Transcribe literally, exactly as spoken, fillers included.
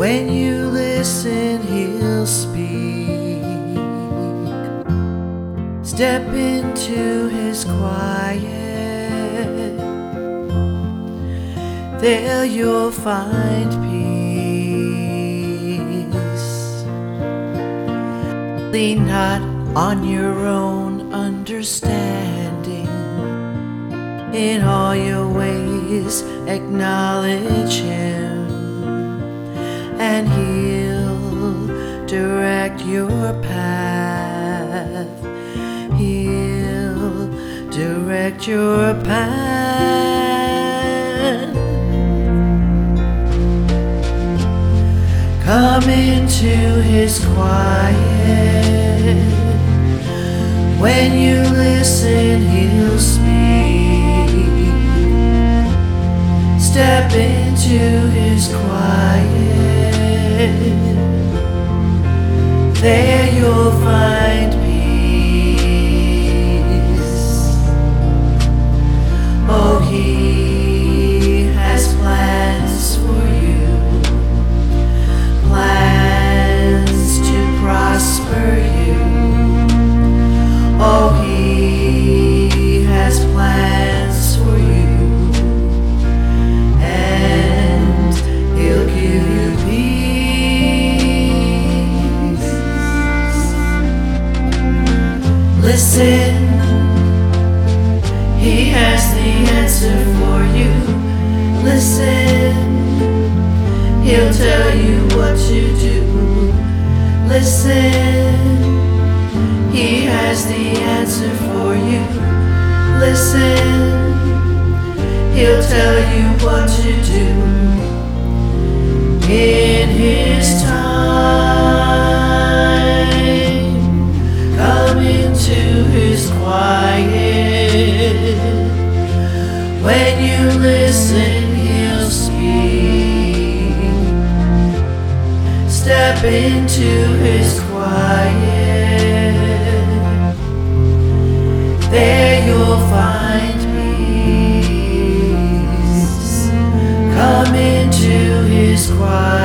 When you listen, he'll speak. Step into his quiet. There you'll find peace. Lean not on your own understanding. In all your ways acknowledge him, and he'll direct your path. He'll direct your path. Come into his quiet. When you listen, he'll speak. Step into his quiet. There you'll find peace. Oh, he has plans for you, plans to prosper you. Oh, he has plans for you, and he'll give you peace. Listen, he has the answer for you. Listen, he'll tell you what to do. Listen, he has the answer for you. Listen, he'll tell you what to do. In his time, come into his quiet. When you listen, he'll speak. Step into his quiet. There you'll find peace. Come into his quiet.